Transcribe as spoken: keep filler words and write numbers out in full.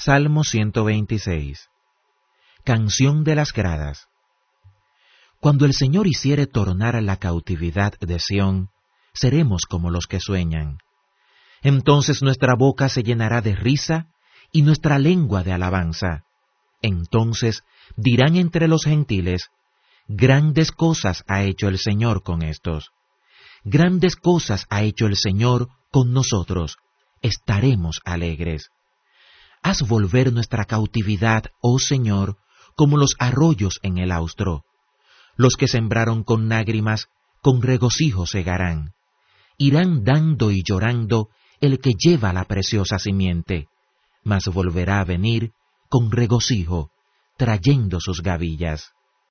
Salmo ciento veintiséis. Canción de las gradas. Cuando el Señor hiciere tornar la cautividad de Sión, seremos como los que sueñan. Entonces nuestra boca se llenará de risa y nuestra lengua de alabanza. Entonces dirán entre los gentiles: grandes cosas ha hecho el Señor con estos. Grandes cosas ha hecho el Señor con nosotros. Estaremos alegres. Haz volver nuestra cautividad, oh Señor, como los arroyos en el austro. Los que sembraron con lágrimas, con regocijo segarán. Irán dando y llorando el que lleva la preciosa simiente, mas volverá a venir con regocijo, trayendo sus gavillas.